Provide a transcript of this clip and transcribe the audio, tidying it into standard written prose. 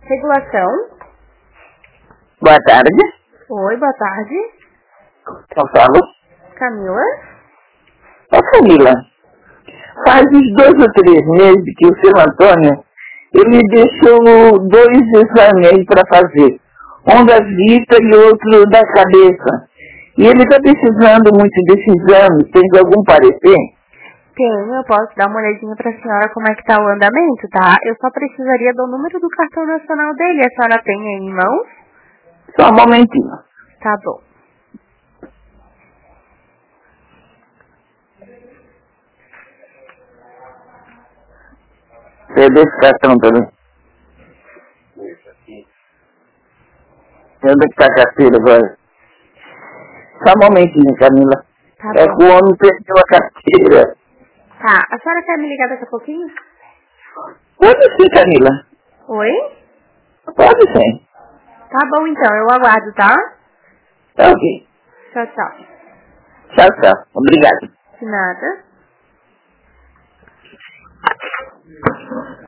Regulação. Boa tarde. Oi, boa tarde. Eu falo. Camila. Ô Camila, faz uns 2 ou 3 meses que o seu Antônio, ele deixou 2 exames aí para fazer. Um da vista e outro da cabeça. E ele está precisando muito desse exame. Tem algum parecer? Tenho, eu posso dar uma olhadinha pra senhora como é que tá o andamento, tá? Eu só precisaria do número do cartão nacional dele. A senhora tem aí em mãos? Só um momentinho. Tá bom. Cadê esse cartão também? Onde é que tá a carteira agora? Só um momentinho, Camila. Tá É bom. que o homem perdeu a carteira. Tá, a senhora quer me ligar daqui a pouquinho? Pode ser, Camila. Oi? Pode ser. Tá bom então, eu aguardo, tá? Tá ok. Tchau, tchau. Tchau, tchau. Obrigado. De nada.